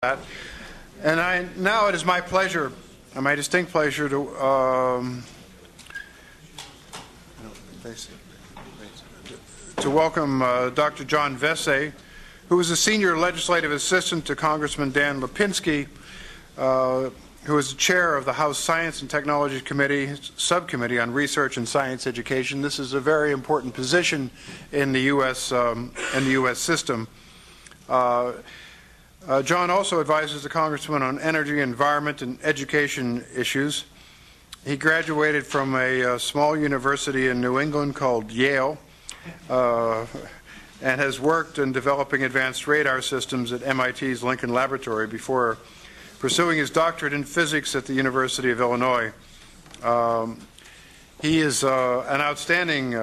that. And now it is my pleasure, my distinct pleasure, to welcome Dr. John Vesey, who is a senior legislative assistant to Congressman Dan Lipinski, who is the chair of the House Science and Technology Committee, Subcommittee on Research and Science Education. This is a very important position in the U.S. System. John also advises the Congressman on energy, environment, and education issues. He graduated from a small university in New England called Yale, and has worked in developing advanced radar systems at MIT's Lincoln Laboratory before pursuing his doctorate in physics at the University of Illinois. He is an outstanding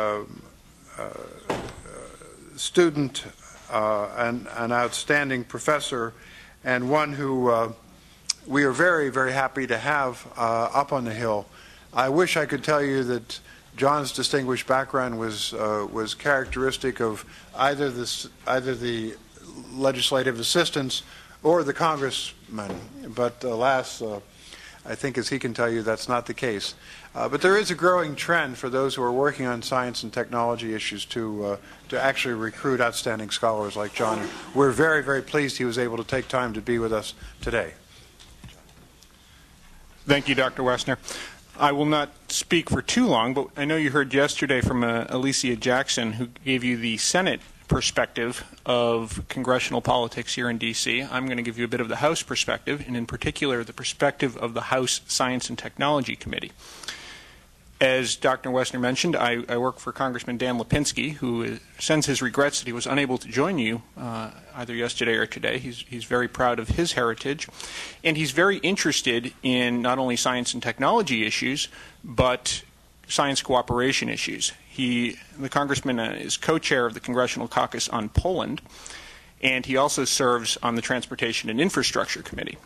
student, an outstanding professor, and one who we are very, very happy to have up on the Hill. I wish I could tell you that John's distinguished background was characteristic of either the legislative assistants or the congressman, but alas, I think, as he can tell you, that's not the case. But there is a growing trend for those who are working on science and technology issues to actually recruit outstanding scholars like John. And we're very, very pleased he was able to take time to be with us today. Thank you, Dr. Wessner. I will not speak for too long, but I know you heard yesterday from Alicia Jackson, who gave you the Senate perspective of congressional politics here in D.C. I'm going to give you a bit of the House perspective, and in particular the perspective of the House Science and Technology Committee. As Dr. Wessner mentioned, I work for Congressman Dan Lipinski, who sends his regrets that he was unable to join you either yesterday or today. He's very proud of his heritage, and he's very interested in not only science and technology issues, but science cooperation issues. The Congressman is co-chair of the Congressional Caucus on Poland, and he also serves on the Transportation and Infrastructure Committee.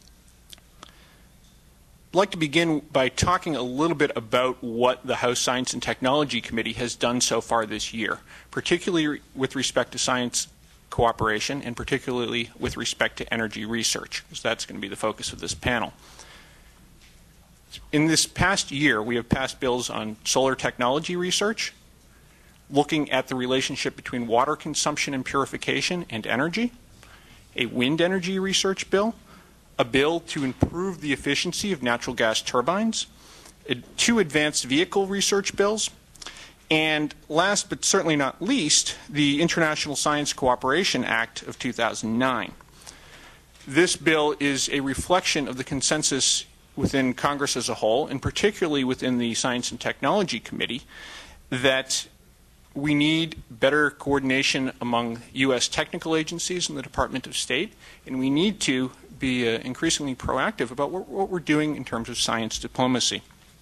I'd like to begin by talking a little bit about what the House Science and Technology Committee has done so far this year, particularly with respect to science cooperation and particularly with respect to energy research, because that's going to be the focus of this panel. In this past year, we have passed bills on solar technology research, looking at the relationship between water consumption and purification and energy, a wind energy research bill, a bill to improve the efficiency of natural gas turbines, 2 advanced vehicle research bills, and last but certainly not least, the International Science Cooperation Act of 2009. This bill is a reflection of the consensus within Congress as a whole, and particularly within the Science and Technology Committee, that we need better coordination among U.S. technical agencies and the Department of State, and we need to be increasingly proactive about what we're doing in terms of science diplomacy.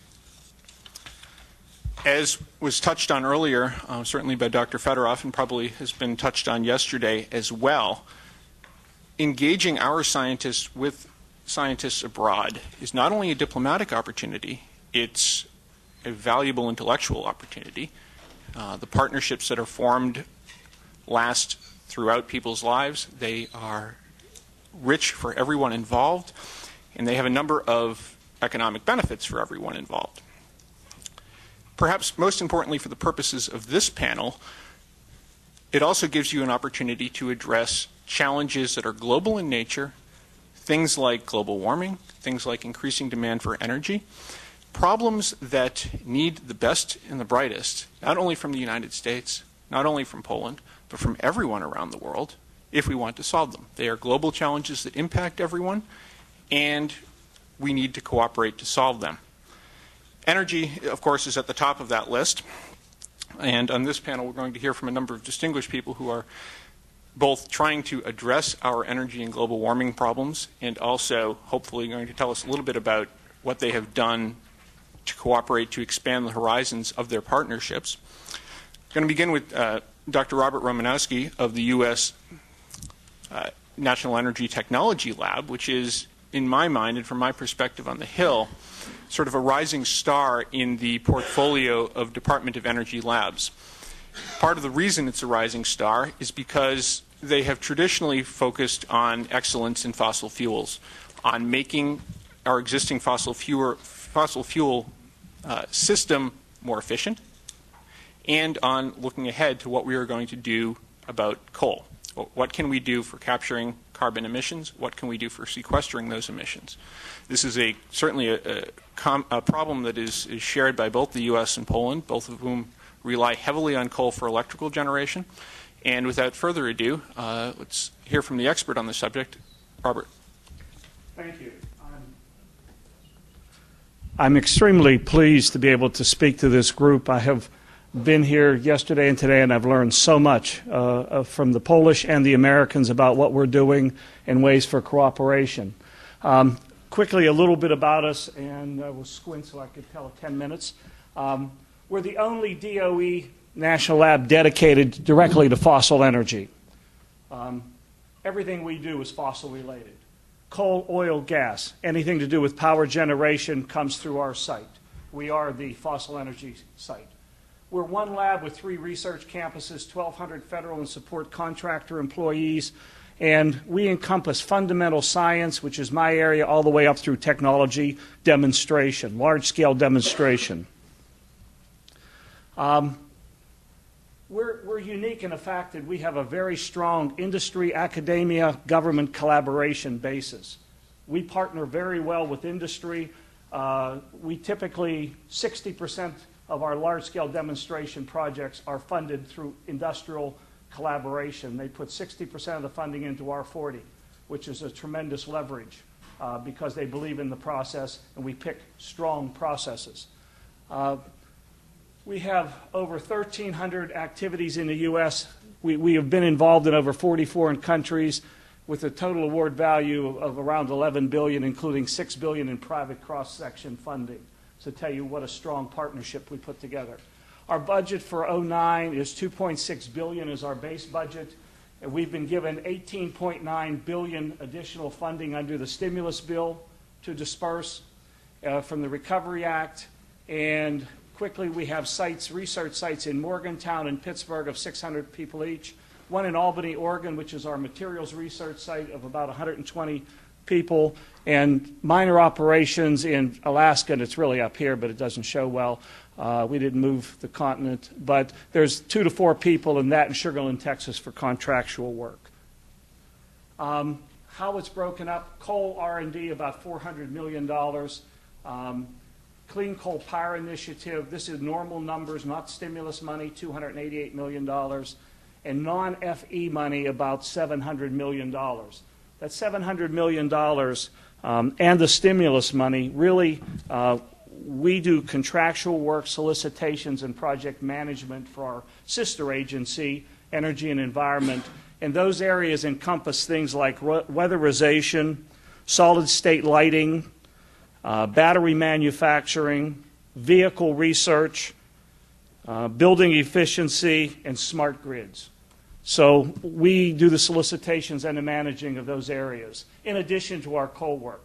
As was touched on earlier, certainly by Dr. Fedorov, and probably has been touched on yesterday as well, engaging our scientists with scientists abroad is not only a diplomatic opportunity, it's a valuable intellectual opportunity. The partnerships that are formed last throughout people's lives. They are rich for everyone involved, and they have a number of economic benefits for everyone involved. Perhaps most importantly for the purposes of this panel, it also gives you an opportunity to address challenges that are global in nature, things like global warming, things like increasing demand for energy, problems that need the best and the brightest, not only from the United States, not only from Poland, but from everyone around the world, if we want to solve them. They are global challenges that impact everyone, and we need to cooperate to solve them. Energy, of course, is at the top of that list, and on this panel we're going to hear from a number of distinguished people who are both trying to address our energy and global warming problems, and also hopefully going to tell us a little bit about what they have done to cooperate to expand the horizons of their partnerships. I'm going to begin with Dr. Robert Romanowski of the U.S. National Energy Technology Lab, which is, in my mind and from my perspective on the Hill, sort of a rising star in the portfolio of Department of Energy labs. Part of the reason it's a rising star is because they have traditionally focused on excellence in fossil fuels, on making our existing fossil fuel system more efficient, and on looking ahead to what we are going to do about coal. What can we do for capturing carbon emissions? What can we do for sequestering those emissions? This is certainly a problem that is shared by both the U.S. and Poland, both of whom rely heavily on coal for electrical generation. And without further ado, let's hear from the expert on the subject, Robert. Thank you. I'm extremely pleased to be able to speak to this group. I have been here yesterday and today, and I've learned so much from the Polish and the Americans about what we're doing and ways for cooperation. Quickly, a little bit about us, and I will squint so I could tell 10 minutes. We're the only DOE national lab dedicated directly to fossil energy. Everything we do is fossil related. Coal, oil, gas, anything to do with power generation comes through our site. We are the fossil energy site. We're one lab with 3 research campuses, 1,200 federal and support contractor employees, and we encompass fundamental science, which is my area, all the way up through technology demonstration, large-scale demonstration. We're unique in the fact that we have a very strong industry, academia, government collaboration basis. We partner very well with industry. We typically, 60% of our large-scale demonstration projects are funded through industrial collaboration. They put 60% of the funding into R40, which is a tremendous leverage because they believe in the process, and we pick strong processes. We have over 1,300 activities in the U.S. We have been involved in over 40 foreign countries with a total award value of around $11 billion, including $6 billion in private cross-section funding. To tell you what a strong partnership we put together. Our budget for 2009 is $2.6 billion as our base budget. And we've been given $18.9 billion additional funding under the stimulus bill to disperse from the Recovery Act. And quickly, we have sites, research sites in Morgantown and Pittsburgh of 600 people each. One in Albany, Oregon, which is our materials research site of about 120 people, and minor operations in Alaska, and it's really up here, but it doesn't show well. We didn't move the continent, but there's 2 to 4 people in that in Sugar Land, Texas for contractual work. How it's broken up, coal R&D about $400 million. Clean Coal Power Initiative, this is normal numbers, not stimulus money, $288 million. And non-FE money, about $700 million. That $700 million and the stimulus money, really, we do contractual work, solicitations, and project management for our sister agency, Energy and Environment. And those areas encompass things like weatherization, solid-state lighting, battery manufacturing, vehicle research, building efficiency, and smart grids. So we do the solicitations and the managing of those areas, in addition to our coal work.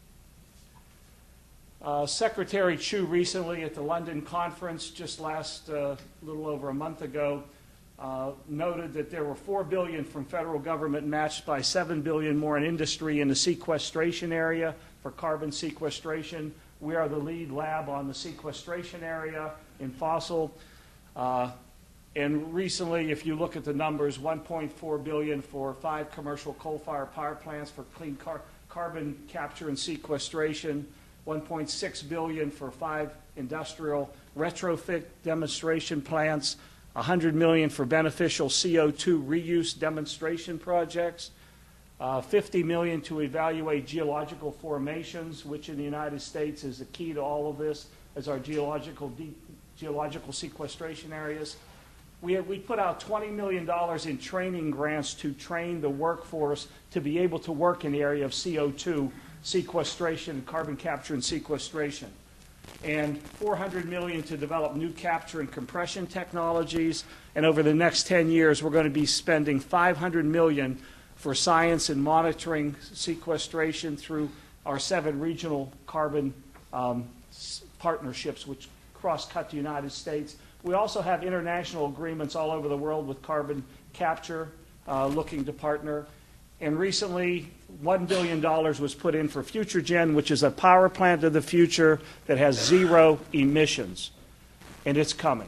Secretary Chu recently at the London conference, just little over a month ago, noted that there were $4 billion from federal government matched by $7 billion more in industry in the sequestration area for carbon sequestration. We are the lead lab on the sequestration area in fossil. And recently, if you look at the numbers, $1.4 billion for 5 commercial coal-fired power plants for clean carbon capture and sequestration, $1.6 billion for 5 industrial retrofit demonstration plants, $100 million for beneficial CO2 reuse demonstration projects, $50 million to evaluate geological formations, which in the United States is the key to all of this, as our geological sequestration areas. We put out $20 million in training grants to train the workforce to be able to work in the area of CO2 sequestration, carbon capture and sequestration. And $400 million to develop new capture and compression technologies. And over the next 10 years, we're going to be spending $500 million for science and monitoring sequestration through our 7 regional carbon partnerships, which cross-cut the United States. We also have international agreements all over the world with carbon capture, looking to partner. And recently, $1 billion was put in for FutureGen, which is a power plant of the future that has zero emissions. And it's coming.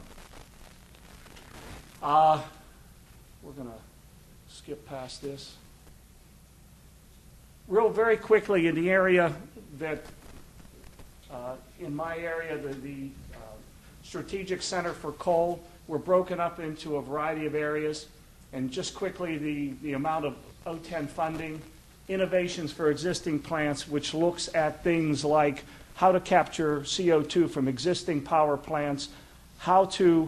We're going to skip past this. Real very quickly, in the area that, in my area, the Strategic Center for Coal, we're broken up into a variety of areas. And just quickly, the amount of O10 funding, innovations for existing plants, which looks at things like how to capture CO2 from existing power plants, how to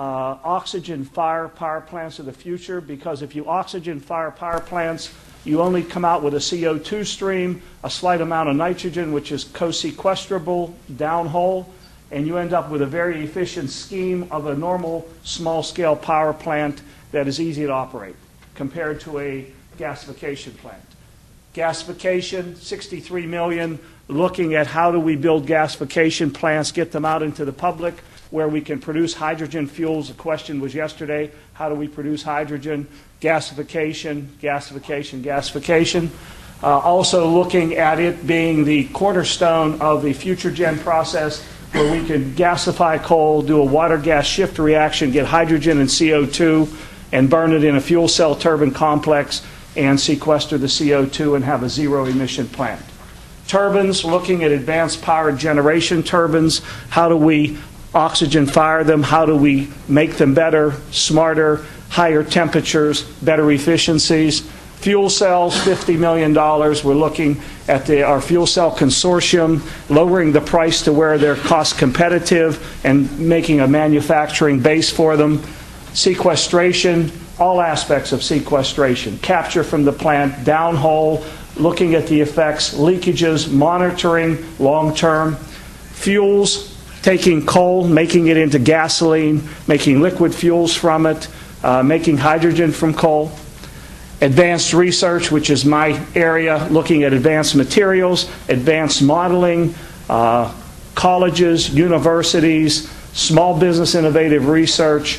oxygen fire power plants of the future, because if you oxygen fire power plants, you only come out with a CO2 stream, a slight amount of nitrogen, which is co-sequestrable downhole, and you end up with a very efficient scheme of a normal small-scale power plant that is easy to operate compared to a gasification plant. Gasification, $63 million, looking at how do we build gasification plants, get them out into the public where we can produce hydrogen fuels. The question was yesterday, how do we produce hydrogen? Gasification, gasification, gasification. Also looking at it being the cornerstone of the FutureGen process, where we can gasify coal, do a water-gas shift reaction, get hydrogen and CO2, and burn it in a fuel cell turbine complex and sequester the CO2 and have a zero-emission plant. Turbines, looking at advanced power generation turbines. How do we oxygen fire them? How do we make them better, smarter, higher temperatures, better efficiencies? Fuel cells, $50 million. We're looking at our fuel cell consortium, lowering the price to where they're cost competitive and making a manufacturing base for them. Sequestration, all aspects of sequestration. Capture from the plant, downhole, looking at the effects, leakages, monitoring long-term. Fuels, taking coal, making it into gasoline, making liquid fuels from it, making hydrogen from coal. Advanced research, which is my area, looking at advanced materials, advanced modeling, colleges, universities, small business innovative research,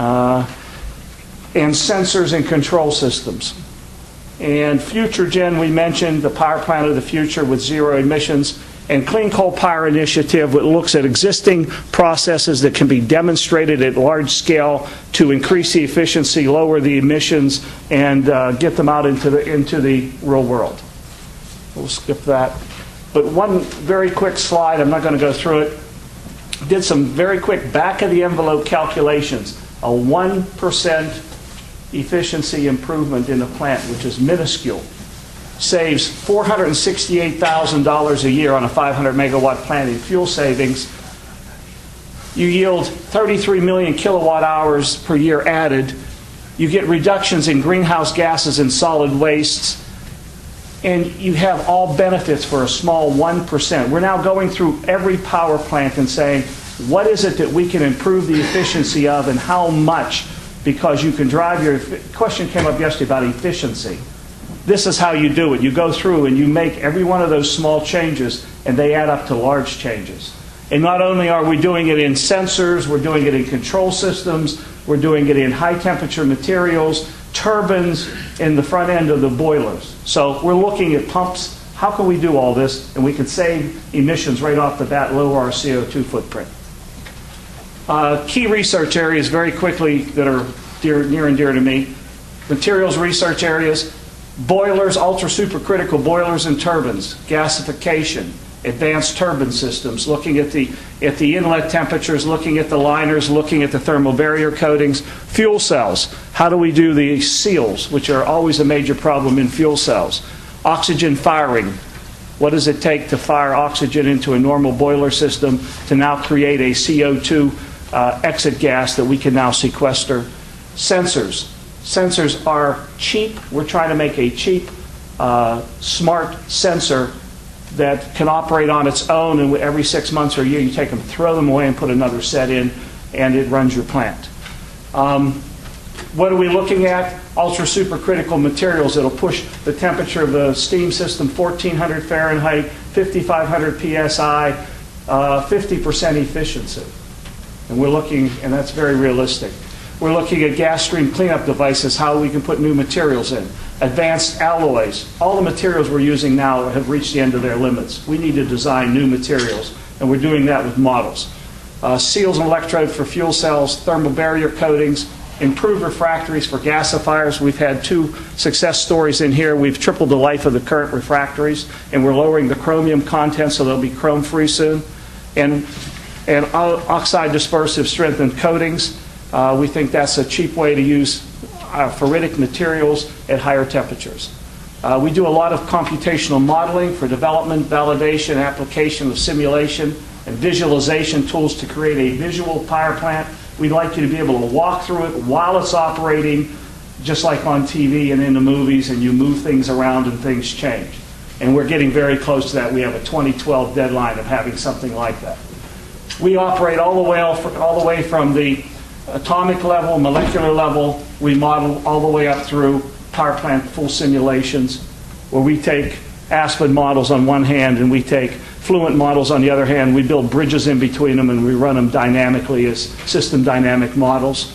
and sensors and control systems. And FutureGen, we mentioned, the power plant of the future with zero emissions. And Clean Coal Power Initiative, which looks at existing processes that can be demonstrated at large scale to increase the efficiency, lower the emissions, and get them out into the real world. We'll skip that. But one very quick slide, I'm not going to go through it. Did some very quick back-of-the-envelope calculations. A 1% efficiency improvement in the plant, which is minuscule, saves $468,000 a year on a 500-megawatt plant in fuel savings. You yield 33 million kilowatt hours per year added. You get reductions in greenhouse gases and solid wastes. And you have all benefits for a small 1%. We're now going through every power plant and saying, what is it that we can improve the efficiency of and how much? Because you can drive your... question came up yesterday about efficiency. This is how you do it. You go through and you make every one of those small changes, and they add up to large changes. And not only are we doing it in sensors, we're doing it in control systems, we're doing it in high-temperature materials, turbines, in the front end of the boilers. So we're looking at pumps. How can we do all this? And we can save emissions right off the bat, lower our CO2 footprint. Key research areas very quickly that are near and dear to me. Materials research areas. Boilers, ultra-supercritical boilers and turbines, gasification, advanced turbine systems, looking at the inlet temperatures, looking at the liners, looking at the thermal barrier coatings. Fuel cells, how do we do the seals, which are always a major problem in fuel cells. Oxygen firing, what does it take to fire oxygen into a normal boiler system to now create a CO2 exit gas that we can now sequester. Sensors. Sensors are cheap. We're trying to make a cheap, smart sensor that can operate on its own, and every 6 months or a year you take them, throw them away, and put another set in, and it runs your plant. What are we looking at? Ultra supercritical materials that'll push the temperature of the steam system 1400 Fahrenheit, 5500 psi, 50% efficiency. And we're looking, and that's very realistic. We're looking at gas stream cleanup devices, how we can put new materials in. Advanced alloys. All the materials we're using now have reached the end of their limits. We need to design new materials, and we're doing that with models. Seals and electrodes for fuel cells, thermal barrier coatings, improved refractories for gasifiers. We've had 2 success stories in here. We've tripled the life of the current refractories, and we're lowering the chromium content so they'll be chrome-free soon. And oxide dispersive strengthened coatings. We think that's a cheap way to use ferritic materials at higher temperatures. We do a lot of computational modeling for development, validation, application of simulation, and visualization tools to create a visual power plant. We'd like you to be able to walk through it while it's operating, just like on TV and in the movies, and you move things around and things change. And we're getting very close to that. We have a 2012 deadline of having something like that. We operate all the way from the atomic level, molecular level. We model all the way up through power plant full simulations, where we take Aspen models on one hand and we take Fluent models on the other hand. We build bridges in between them and we run them dynamically as system dynamic models.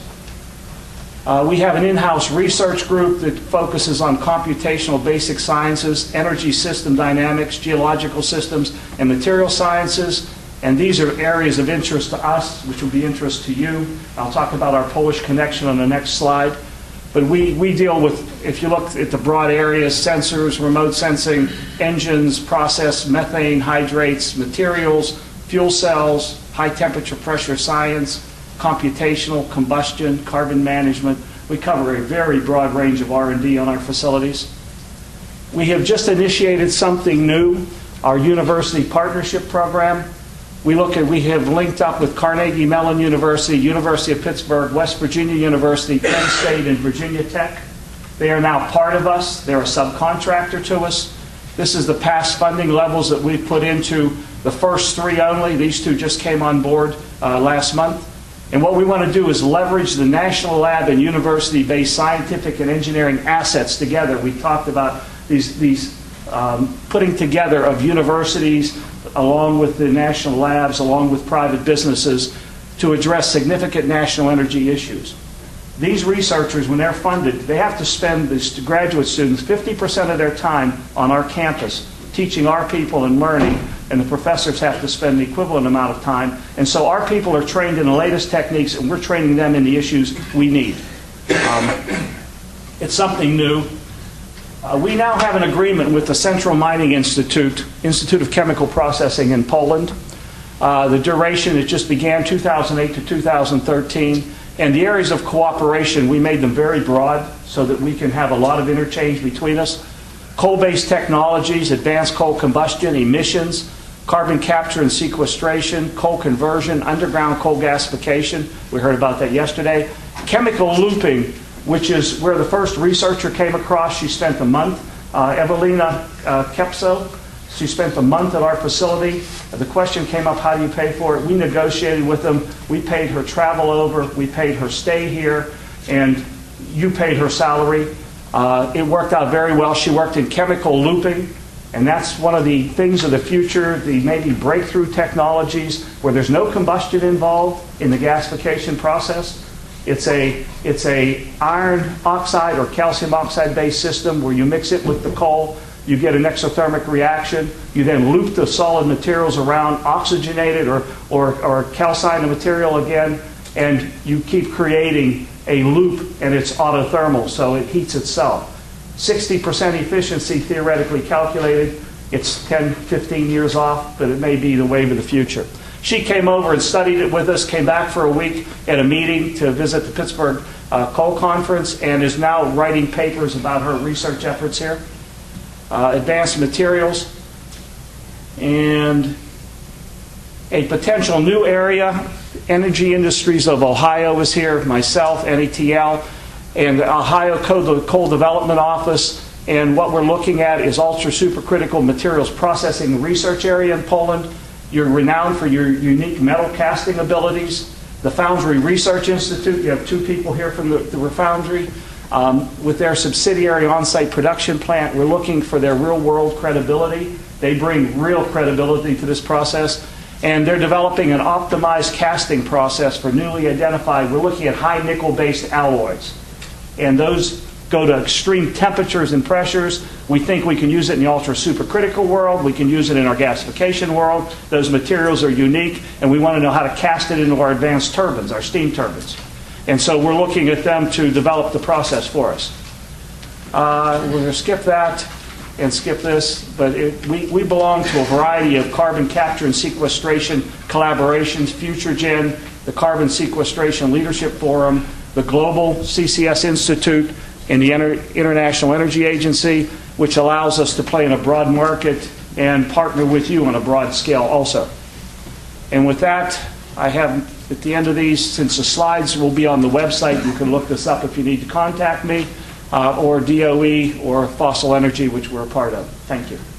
We have an in-house research group that focuses on computational basic sciences, energy system dynamics, geological systems, and material sciences. And these are areas of interest to us, which will be interest to you. I'll talk about our Polish connection on the next slide. But we deal with, if you look at the broad areas, sensors, remote sensing, engines, process, methane, hydrates, materials, fuel cells, high temperature pressure science, computational, combustion, carbon management. We cover a very broad range of R&D on our facilities. We have just initiated something new, our university partnership program. We have linked up with Carnegie Mellon University, University of Pittsburgh, West Virginia University, Penn State, and Virginia Tech. They are now part of us. They're a subcontractor to us. This is the past funding levels that we've put into the first 3 only. These 2 just came on board last month. And what we want to do is leverage the national lab and university-based scientific and engineering assets together. We talked about these putting together of universities, along with the national labs, along with private businesses, to address significant national energy issues. These researchers, when they're funded, they have to spend, the graduate students, 50% of their time on our campus, teaching our people and learning, and the professors have to spend the equivalent amount of time. And so our people are trained in the latest techniques, and we're training them in the issues we need. It's something new. We now have an agreement with the Central Mining Institute, Institute of Chemical Processing in Poland. The duration, it just began 2008 to 2013. And the areas of cooperation, we made them very broad so that we can have a lot of interchange between us. Coal-based technologies, advanced coal combustion, emissions, carbon capture and sequestration, coal conversion, underground coal gasification. We heard about that yesterday. Chemical looping, which is where the first researcher came across. She spent a month, Evelina Kepso. She spent a month at our facility. The question came up, how do you pay for it? We negotiated with them. We paid her travel over. We paid her stay here. And you paid her salary. It worked out very well. She worked in chemical looping. And that's one of the things of the future, the maybe breakthrough technologies where there's no combustion involved in the gasification process. It's a iron oxide or calcium oxide based system where you mix it with the coal, you get an exothermic reaction, you then loop the solid materials around, oxygenate it or calcine the material again, and you keep creating a loop, and it's autothermal, so it heats itself. 60% efficiency theoretically calculated. It's 10, 15 years off, but it may be the wave of the future. She came over and studied it with us, came back for a week at a meeting to visit the Pittsburgh Coal Conference, and is now writing papers about her research efforts here. Advanced materials. And a potential new area, Energy Industries of Ohio is here, myself, NETL, and the Ohio Coal Development Office. And what we're looking at is ultra supercritical materials processing research area in Poland. You're renowned for your unique metal casting abilities. The Foundry Research Institute, you have 2 people here from the Foundry. With their subsidiary on-site production plant, we're looking for their real-world credibility. They bring real credibility to this process. And they're developing an optimized casting process for newly identified, we're looking at high nickel-based alloys. And those go to extreme temperatures and pressures. We think we can use it in the ultra-supercritical world. We can use it in our gasification world. Those materials are unique, and we want to know how to cast it into our advanced turbines, our steam turbines. And so we're looking at them to develop the process for us. We're going to skip that and skip this, but we belong to a variety of carbon capture and sequestration collaborations, FutureGen, the Carbon Sequestration Leadership Forum, the Global CCS Institute, and the International Energy Agency, which allows us to play in a broad market and partner with you on a broad scale also. And with that, I have at the end of these, since the slides will be on the website, you can look this up if you need to contact me, or DOE or Fossil Energy, which we're a part of. Thank you.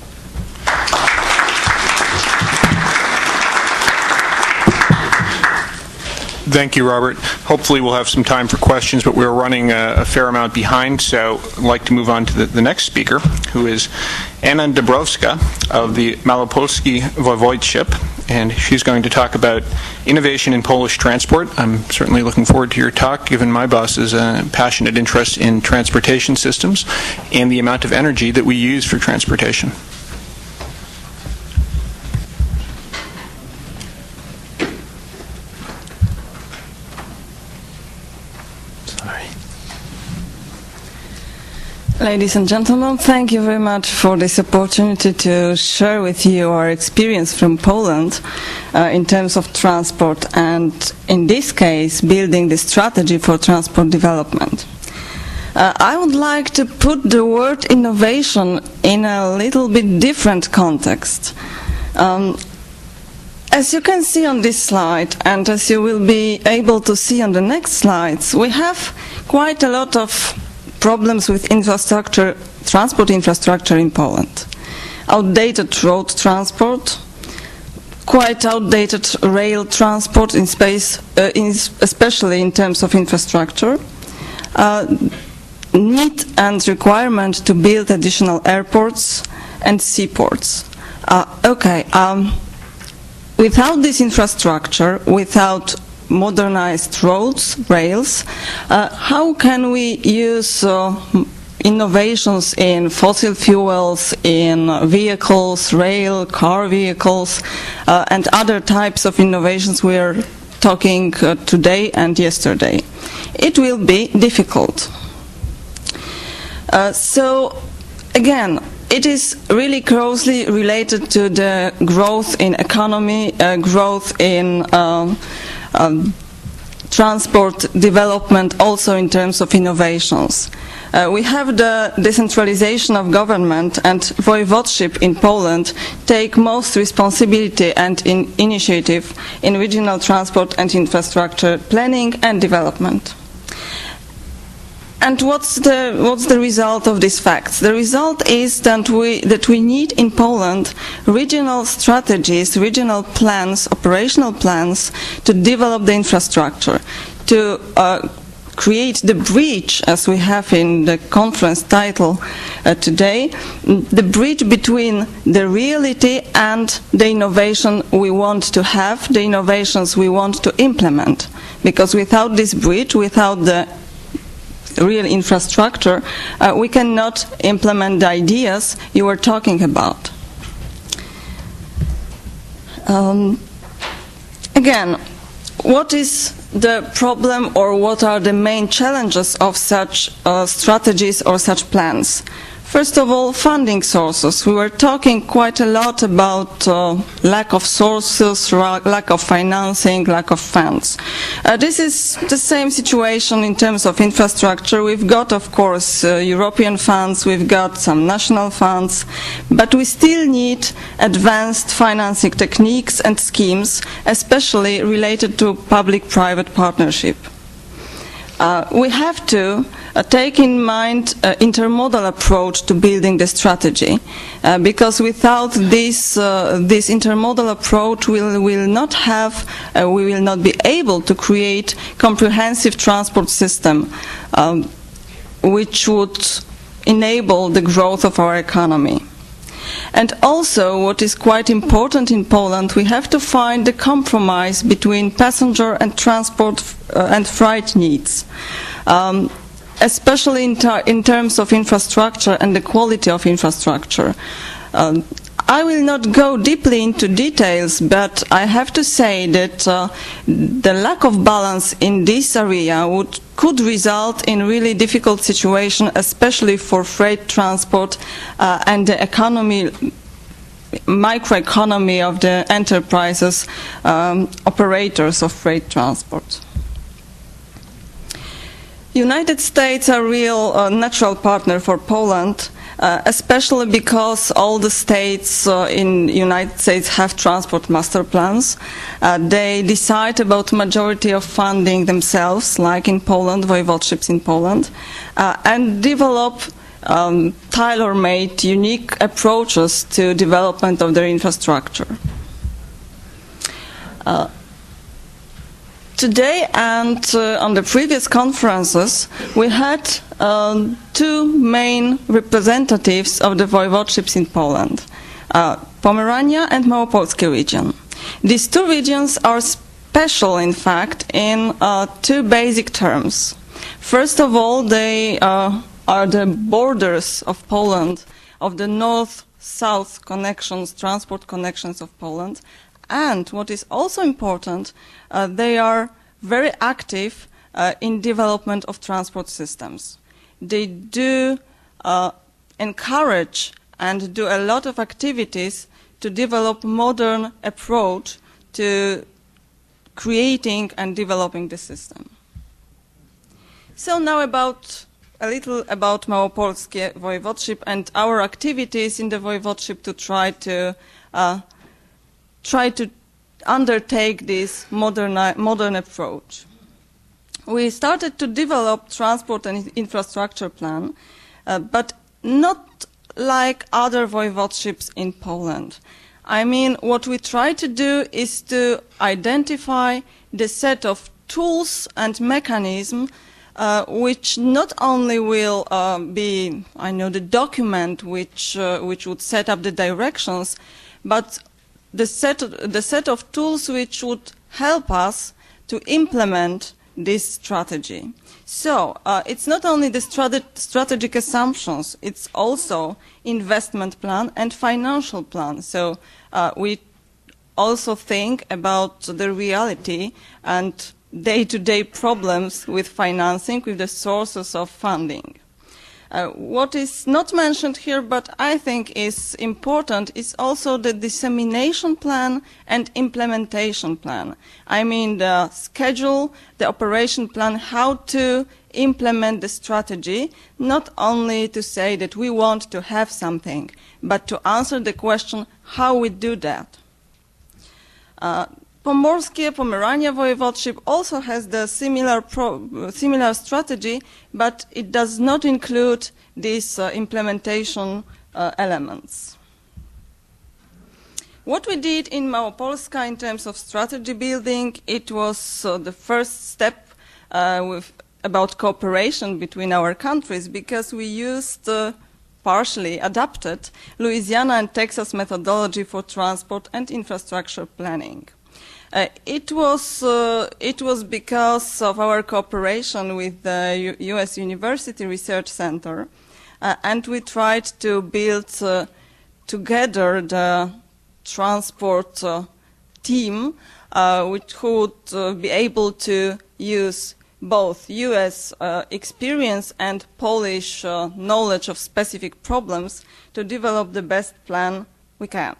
Thank you, Robert. Hopefully we'll have some time for questions, but we're running a fair amount behind, so I'd like to move on to the next speaker, who is Anna Dabrowska of the Malopolski Voivodeship, and she's going to talk about innovation in Polish transport. I'm certainly looking forward to your talk, given my boss's passionate interest in transportation systems and the amount of energy that we use for transportation. Ladies and gentlemen, thank you very much for this opportunity to share with you our experience from Poland in terms of transport and, in this case, building the strategy for transport development. I would like to put the word innovation in a little bit different context. As you can see on this slide, and as you will be able to see on the next slides, we have quite a lot of problems with infrastructure, transport infrastructure in Poland. Outdated road transport, quite outdated rail transport in space, especially in terms of infrastructure, need and requirement to build additional airports and seaports. Without this infrastructure, without modernized roads, rails, how can we use innovations in fossil fuels, in vehicles, rail, car vehicles, and other types of innovations we are talking today and yesterday? It will be difficult. So, again, it is really closely related to the growth in economy, growth in transport development, also in terms of innovations. We have the decentralization of government, and voivodeship in Poland take most responsibility and initiative in regional transport and infrastructure planning and development. And what's the result of these facts? The result is that we need in Poland regional strategies, regional plans, operational plans to develop the infrastructure, to create the bridge, as we have in the conference title today, the bridge between the reality and the innovation we want to have, the innovations we want to implement. Because without this bridge, without the real infrastructure, we cannot implement the ideas you were talking about. Again, what is the problem, or what are the main challenges of such strategies or such plans? First of all, funding sources. We were talking quite a lot about lack of sources, lack of financing, lack of funds. This is the same situation in terms of infrastructure. We've got, of course, European funds, we've got some national funds, but we still need advanced financing techniques and schemes, especially related to public-private partnership. We have to take in mind an intermodal approach to building the strategy, because without this intermodal approach we will not be able to create comprehensive transport system which would enable the growth of our economy. And also, what is quite important in Poland, we have to find the compromise between passenger and transport and freight needs, especially in terms of infrastructure and the quality of infrastructure. I will not go deeply into details, but I have to say that the lack of balance in this area could result in really difficult situation, especially for freight transport and the microeconomy of the enterprises, operators of freight transport. United States are a real natural partner for Poland, especially because all the states in the United States have transport master plans. They decide about majority of funding themselves, like in Poland, voivodeships in Poland, and develop tailor-made, unique approaches to development of their infrastructure. Today and on the previous conferences, we had two main representatives of the voivodeships in Poland, Pomerania and Małopolskie region. These two regions are special, in fact, in two basic terms. First of all, they are the borders of Poland, of the north-south connections, transport connections of Poland. And what is also important, they are very active in development of transport systems. They do encourage and do a lot of activities to develop modern approach to creating and developing the system. So now a little about Małopolskie voivodeship and our activities in the voivodeship to try to undertake this modern approach. We started to develop transport and infrastructure plan, but not like other voivodeships in Poland. I mean, what we try to do is to identify the set of tools and mechanisms which not only will be, the document which would set up the directions, but the set of tools which would help us to implement this strategy. So it's not only the strategic assumptions, it's also investment plan and financial plan. So we also think about the reality and day-to-day problems with financing, with the sources of funding. What is not mentioned here, but I think is important, is also the dissemination plan and implementation plan. I mean the schedule, the operation plan, how to implement the strategy, not only to say that we want to have something, but to answer the question how we do that. Pomerania voivodeship also has the similar strategy, but it does not include these implementation elements. What we did in Małopolska in terms of strategy building, it was the first step about cooperation between our countries, because we used partially adapted Louisiana and Texas methodology for transport and infrastructure planning. It was because of our cooperation with the U.S. University Research Center, and we tried to build together the transport team, which would be able to use both U.S. experience and Polish knowledge of specific problems to develop the best plan we can.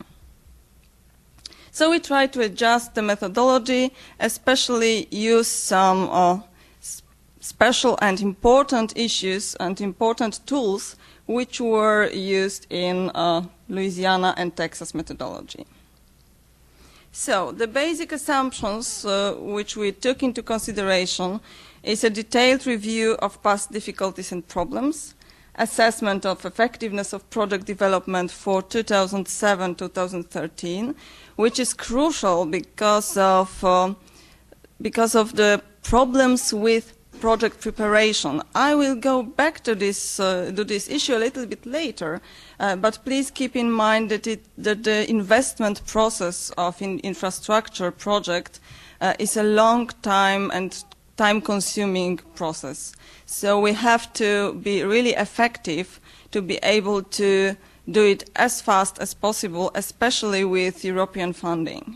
So we try to adjust the methodology, especially use some special and important issues and important tools which were used in Louisiana and Texas methodology. So the basic assumptions which we took into consideration is a detailed review of past difficulties and problems, assessment of effectiveness of product development for 2007-2013, which is crucial because of the problems with project preparation. I will go back to this issue a little bit later, but please keep in mind that the investment process of infrastructure project is a long time and time-consuming process. So we have to be really effective to be able to do it as fast as possible, especially with European funding.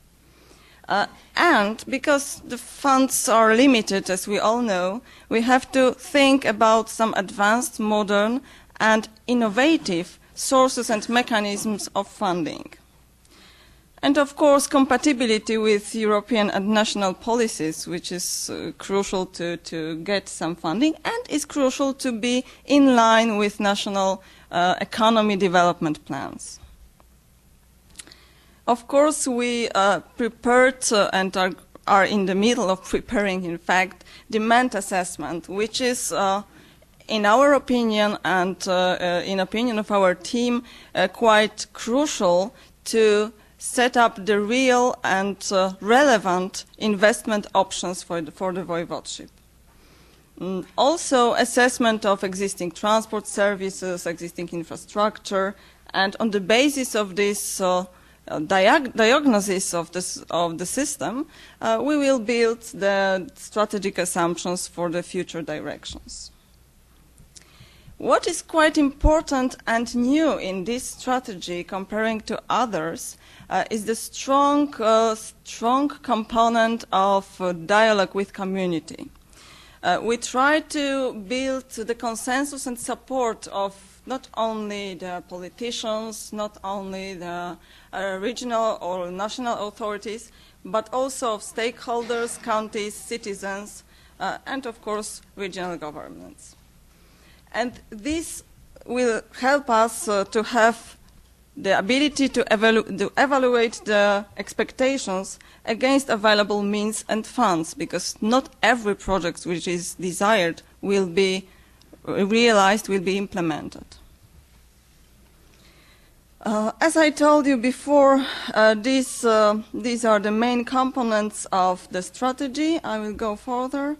And because the funds are limited, as we all know, we have to think about some advanced, modern, and innovative sources and mechanisms of funding. And of course, compatibility with European and national policies, which is crucial to get some funding, and is crucial to be in line with national economy development plans. Of course, we prepared and are in the middle of preparing, in fact, demand assessment, which is, in our opinion and in opinion of our team, quite crucial to set up the real and relevant investment options for the voivodeship. Also, assessment of existing transport services, existing infrastructure, and on the basis of this diagnosis of the system, we will build the strategic assumptions for the future directions. What is quite important and new in this strategy comparing to others is the strong component of dialogue with community. We try to build the consensus and support of not only the politicians, not only the regional or national authorities, but also of stakeholders, counties, citizens, and of course regional governments. And this will help us to have the ability to evaluate the expectations against available means and funds, because not every project which is desired will be realized, will be implemented. As I told you before, these are the main components of the strategy. I will go further.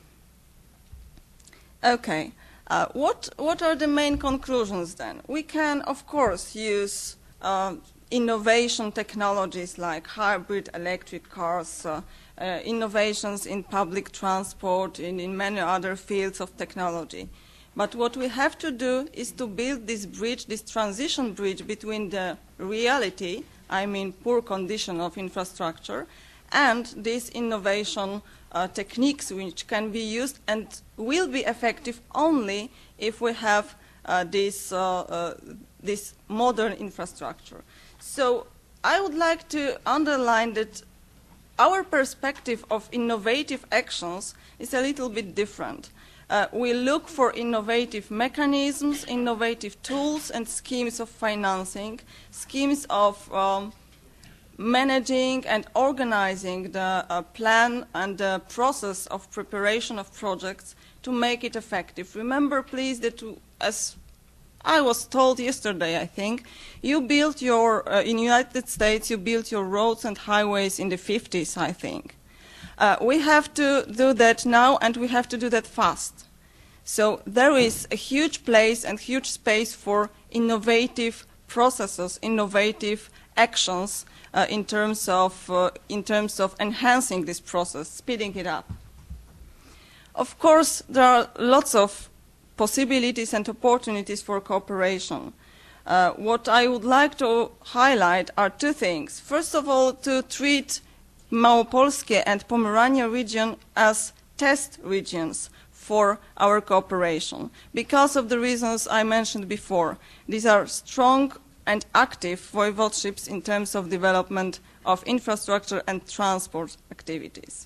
Okay. What are the main conclusions then? We can, of course, use innovation technologies like hybrid electric cars, innovations in public transport, in many other fields of technology. But what we have to do is to build this bridge, this transition bridge between the reality, I mean poor condition of infrastructure, and these innovation techniques which can be used and will be effective only if we have this modern infrastructure. So I would like to underline that our perspective of innovative actions is a little bit different. We look for innovative mechanisms, innovative tools and schemes of financing, schemes of managing and organizing the plan and the process of preparation of projects to make it effective. Remember, please, that as I was told yesterday, I think, you built your, in the United States, you built your roads and highways in the 50s, I think. We have to do that now, and we have to do that fast. So there is a huge place and huge space for innovative processes, innovative actions in terms of enhancing this process, speeding it up. Of course, there are lots of possibilities and opportunities for cooperation. What I would like to highlight are two things. First of all, to treat Małopolskie and Pomerania region as test regions for our cooperation, because of the reasons I mentioned before. These are strong and active voivodeships in terms of development of infrastructure and transport activities.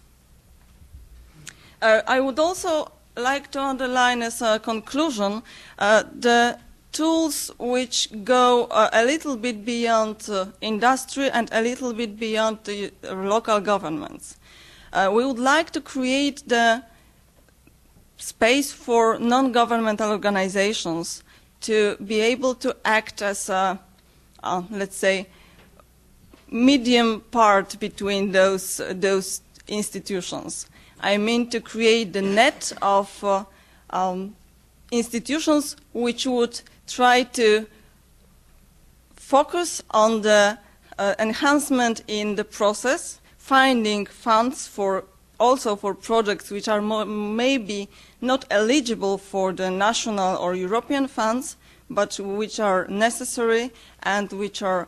I would also like to underline as a conclusion the tools which go a little bit beyond industry and a little bit beyond the local governments. We would like to create the space for non-governmental organizations to be able to act as a, let's say, medium part between those institutions. I mean to create the net of institutions which would try to focus on the enhancement in the process, finding funds also for projects which are maybe not eligible for the national or European funds, but which are necessary and which are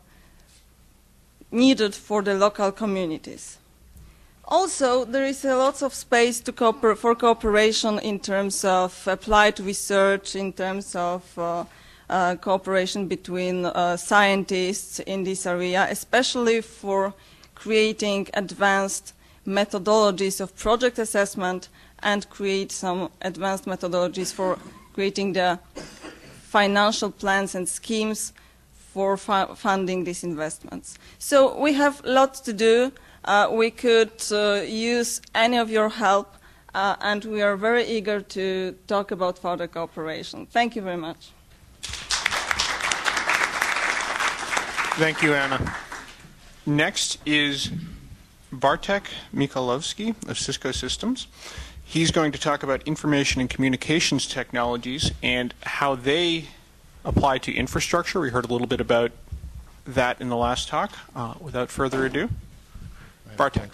needed for the local communities. Also, there is a lot of space for cooperation in terms of applied research, in terms of cooperation between scientists in this area, especially for creating advanced methodologies of project assessment and create some advanced methodologies for creating the financial plans and schemes for funding these investments. So we have lots to do. We could use any of your help, and we are very eager to talk about further cooperation. Thank you very much. Thank you, Anna. Next is Bartek Mikołowski of Cisco Systems. He's going to talk about information and communications technologies and how they apply to infrastructure. We heard a little bit about that in the last talk. Without further ado, Bartek.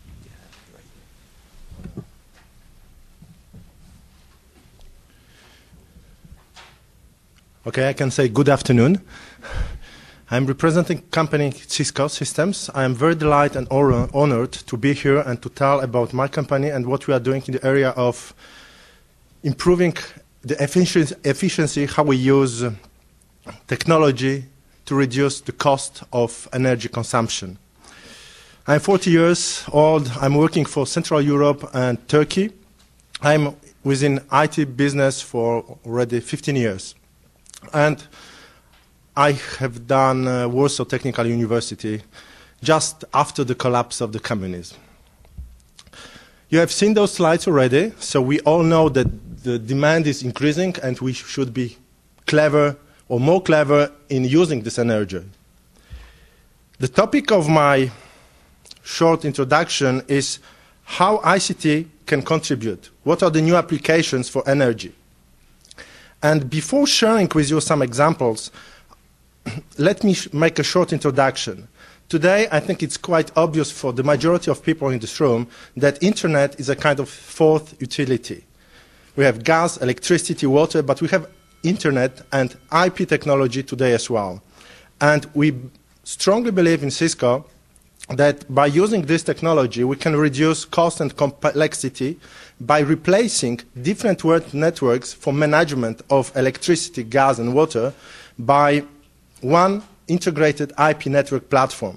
Okay, I can say good afternoon. I'm representing company Cisco Systems. I am very delighted and honored to be here and to tell about my company and what we are doing in the area of improving the efficiency, how we use technology to reduce the cost of energy consumption. I'm 40 years old. I'm working for Central Europe and Turkey. I'm within IT business for already 15 years. And I have done Warsaw Technical University just after the collapse of the communism. You have seen those slides already, so we all know that the demand is increasing and we should be clever or more clever in using this energy. The topic of my short introduction is how ICT can contribute. What are the new applications for energy? And before sharing with you some examples, let me make a short introduction. Today, I think it's quite obvious for the majority of people in this room that internet is a kind of fourth utility. We have gas, electricity, water, but we have internet and IP technology today as well. And we strongly believe in Cisco that by using this technology, we can reduce cost and complexity by replacing different networks for management of electricity, gas, and water by one integrated IP network platform.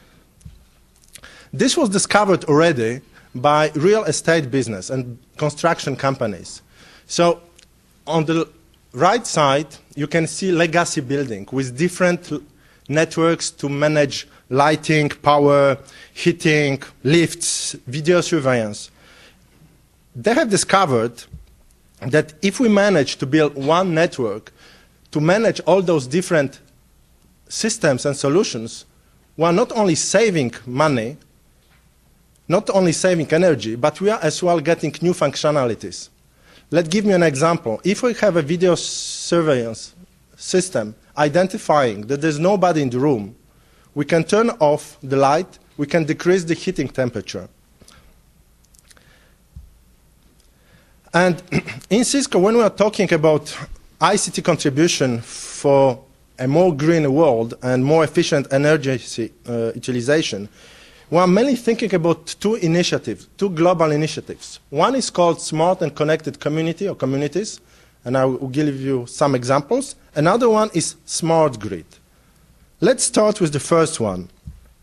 This was discovered already by real estate business and construction companies. So on the right side, you can see legacy building with different networks to manage lighting, power, heating, lifts, video surveillance. They have discovered that if we manage to build one network to manage all those different systems and solutions, we are not only saving money, not only saving energy, but we are as well getting new functionalities. Let's give me an example. If we have a video surveillance system identifying that there's nobody in the room, we can turn off the light, we can decrease the heating temperature. And in Cisco, when we are talking about ICT contribution for a more green world and more efficient energy utilization, we are mainly thinking about two initiatives, two global initiatives. One is called Smart and Connected Community or Communities, and I will give you some examples. Another one is Smart Grid. Let's start with the first one.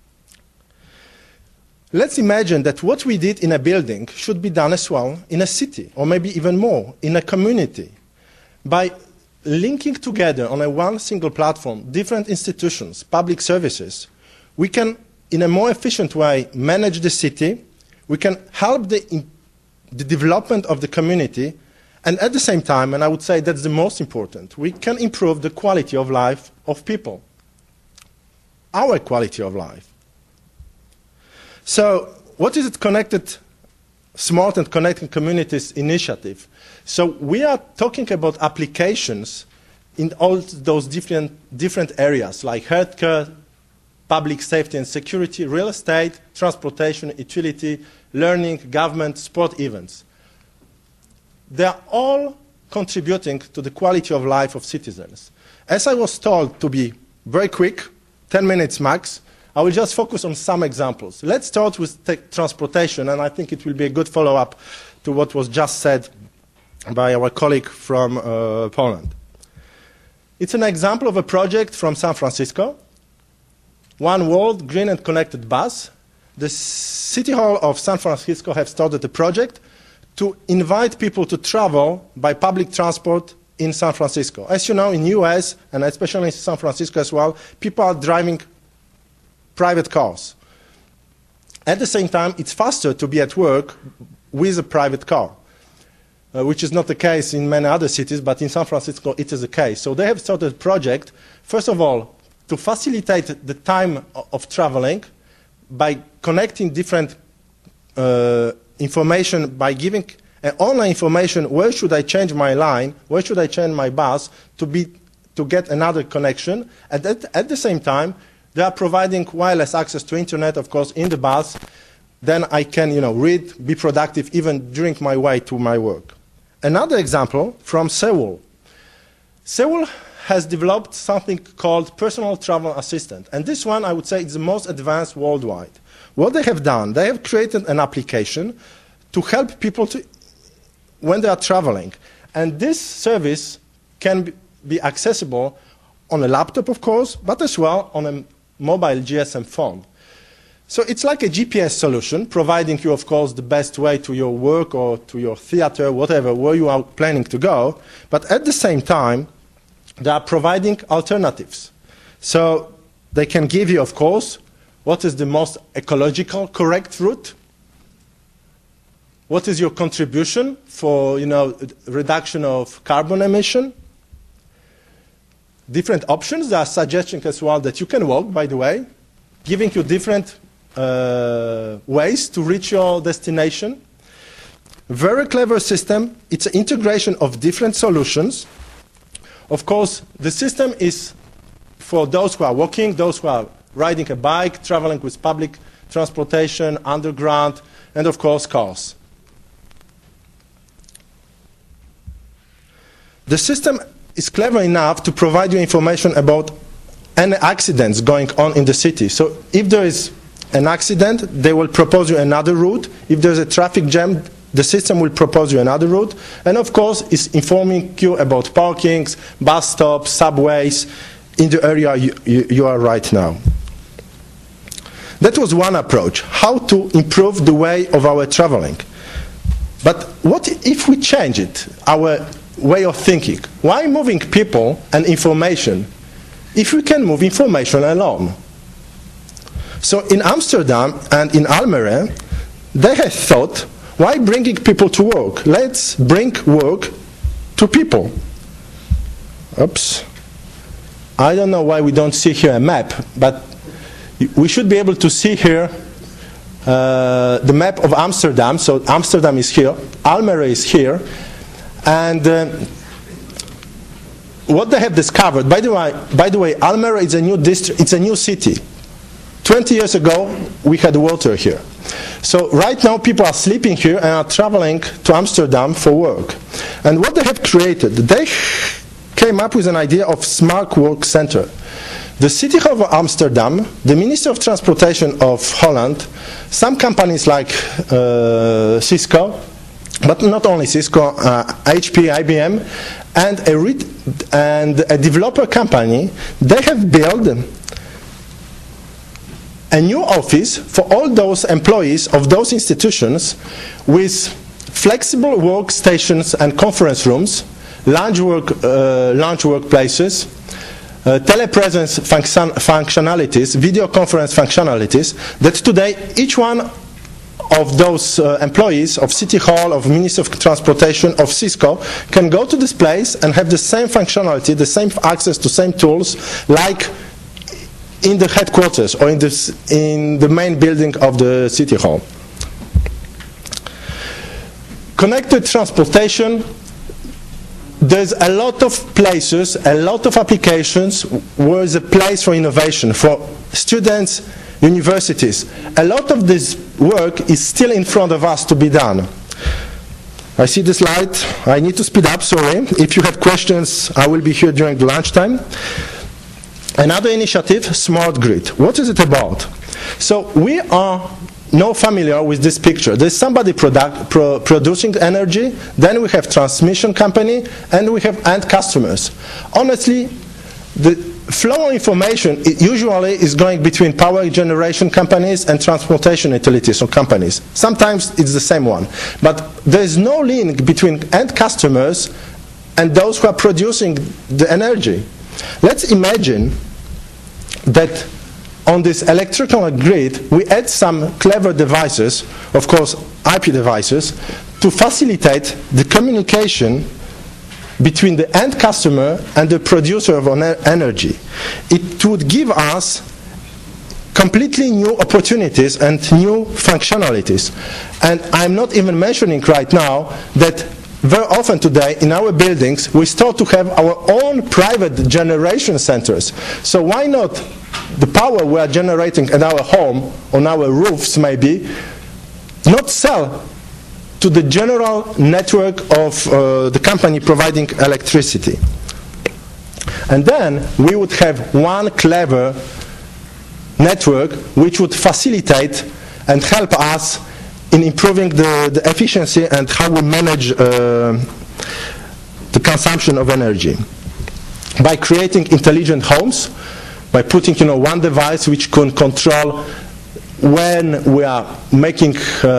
Let's imagine that what we did in a building should be done as well in a city, or maybe even more, in a community. By linking together on one single platform different institutions, public services, we can, in a more efficient way, manage the city, we can help the development of the community, and at the same time, and I would say that's the most important, we can improve the quality of life of people, our quality of life. So what is it connected Smart and Connecting Communities initiative. So we are talking about applications in all those different areas like healthcare, public safety and security, real estate, transportation, utility, learning, government, sport events. They are all contributing to the quality of life of citizens. As I was told to be very quick, 10 minutes max, I will just focus on some examples. Let's start with transportation, and I think it will be a good follow-up to what was just said by our colleague from Poland. It's an example of a project from San Francisco. One World Green and Connected Bus. The City Hall of San Francisco have started a project to invite people to travel by public transport in San Francisco. As you know, in the US, and especially in San Francisco as well, people are driving private cars. At the same time, it's faster to be at work with a private car, which is not the case in many other cities, but in San Francisco it is the case. So they have started a project, first of all, to facilitate the time of traveling by connecting different information, by giving online information, where should I change my line, where should I change my bus to get another connection. And at the same time, they are providing wireless access to internet, of course, in the bus. Then I can read, be productive even during my way to my work. Another example from Seoul. Seoul has developed something called personal travel assistant. And this one, I would say, is the most advanced worldwide. What they have done, they have created an application to help people when they are traveling. And this service can be accessible on a laptop, of course, but as well on a mobile GSM phone. So it's like a GPS solution, providing you, of course, the best way to your work or to your theater, whatever, where you are planning to go. But at the same time, they are providing alternatives. So they can give you, of course, what is the most ecological correct route, what is your contribution for reduction of carbon emission, different options. They are suggesting as well that you can walk, by the way, giving you different ways to reach your destination. Very clever system. It's an integration of different solutions. Of course, the system is for those who are walking, those who are riding a bike, traveling with public transportation, underground, and of course, cars. The system is clever enough to provide you information about any accidents going on in the city. So if there is an accident, they will propose you another route. If there's a traffic jam, the system will propose you another route. And of course, it's informing you about parkings, bus stops, subways in the area you are right now. That was one approach, how to improve the way of our traveling. But what if we change it, our way of thinking? Why moving people and information if we can move information alone? So in Amsterdam and in Almere, they have thought, why bringing people to work? Let's bring work to people. Oops. I don't know why we don't see here a map, but we should be able to see here the map of Amsterdam. So Amsterdam is here, Almere is here, and what they have discovered, by the way, Almere is a new district, it's a new city. 20 years ago, we had water here. So right now, people are sleeping here and are traveling to Amsterdam for work. And what they have created, they came up with an idea of smart work center. The city of Amsterdam, the Minister of Transportation of Holland, some companies like Cisco, but not only Cisco, HP, IBM, and a developer company, they have built a new office for all those employees of those institutions with flexible workstations and conference rooms, lounge workplaces, telepresence functionalities, video conference functionalities, that today each one of those employees of City Hall, of Ministry of Transportation, of Cisco, can go to this place and have the same functionality, the same access to same tools, like in the headquarters or in the main building of the City Hall. connected transportation, there's a lot of places, a lot of applications where there's a place for innovation, for students, universities. A lot of this work is still in front of us to be done. I see the slide. I need to speed up, sorry. If you have questions, I will be here during the lunchtime. Another initiative, Smart Grid. What is it about? So we are now familiar with this picture. There's somebody producing energy, then we have transmission company, and we have end customers. Honestly, the flow of information usually is going between power generation companies and transportation utilities or companies. Sometimes it's the same one. But there's no link between end customers and those who are producing the energy. Let's imagine that on this electrical grid, we add some clever devices, of course IP devices, to facilitate the communication between the end customer and the producer of energy. It would give us completely new opportunities and new functionalities. And I'm not even mentioning right now that very often today in our buildings we start to have our own private generation centers. So why not the power we are generating at our home, on our roofs maybe, not sell to the general network of the company providing electricity. And then we would have one clever network which would facilitate and help us in improving the efficiency and how we manage the consumption of energy. By creating intelligent homes, by putting one device which can control when we are making,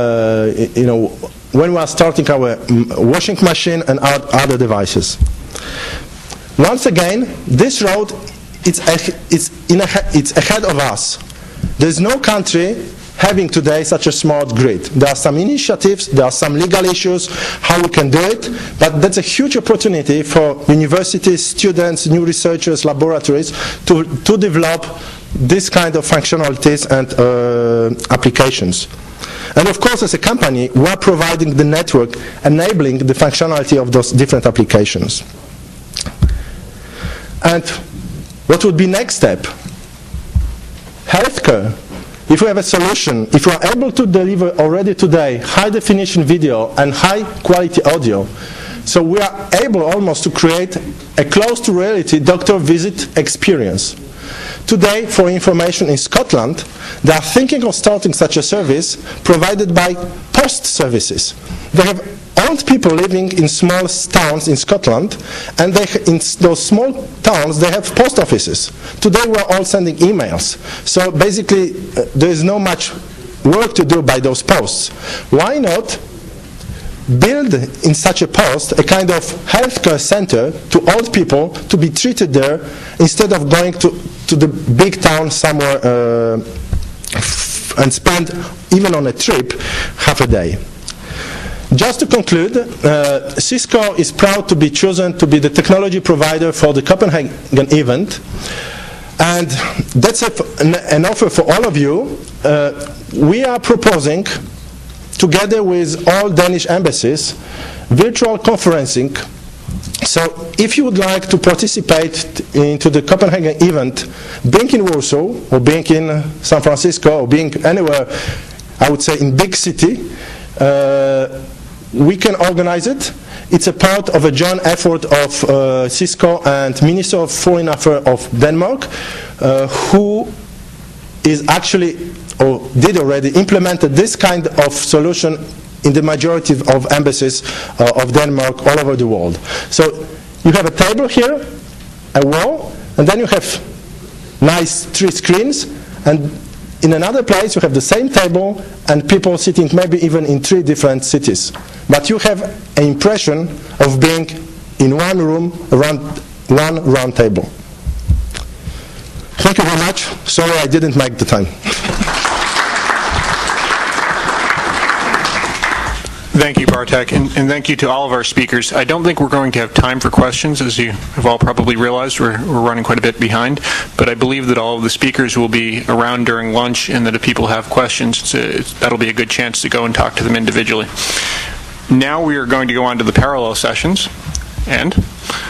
when we are starting our washing machine and other devices. Once again, this road it's ahead of us. There's no country having today such a smart grid. There are some initiatives, there are some legal issues, how we can do it, but that's a huge opportunity for universities, students, new researchers, laboratories to develop this kind of functionalities and applications. And of course, as a company, we are providing the network, enabling the functionality of those different applications. And what would be next step? Healthcare. If we have a solution, if we are able to deliver already today high-definition video and high-quality audio, so we are able almost to create a close-to-reality doctor visit experience. Today, for information in Scotland, they are thinking of starting such a service provided by post services. They have old people living in small towns in Scotland, and in those small towns they have post offices. Today we are all sending emails. So basically there is no much work to do by those posts. Why not build in such a post a kind of healthcare center to old people to be treated there instead of going to the big town somewhere and spend, even on a trip, half a day. Just to conclude, Cisco is proud to be chosen to be the technology provider for the Copenhagen event. And that's an offer for all of you. We are proposing, together with all Danish embassies, virtual conferencing. So if you would like to participate into the Copenhagen event, being in Warsaw, or being in San Francisco, or being anywhere, I would say in big city, we can organize it. It's a part of a joint effort of Cisco and Minister of Foreign Affairs of Denmark, who is actually, or did already, implemented this kind of solution in the majority of embassies of Denmark all over the world. So you have a table here, a wall, and then you have nice 3 screens, and in another place you have the same table and people sitting maybe even in 3 different cities. But you have an impression of being in one room around one round table. Thank you very much. Sorry I didn't make the time. Thank you, Bartek, and thank you to all of our speakers. I don't think we're going to have time for questions. As you have all probably realized, we're running quite a bit behind, but I believe that all of the speakers will be around during lunch, and that if people have questions, that'll be a good chance to go and talk to them individually. Now we are going to go on to the parallel sessions, and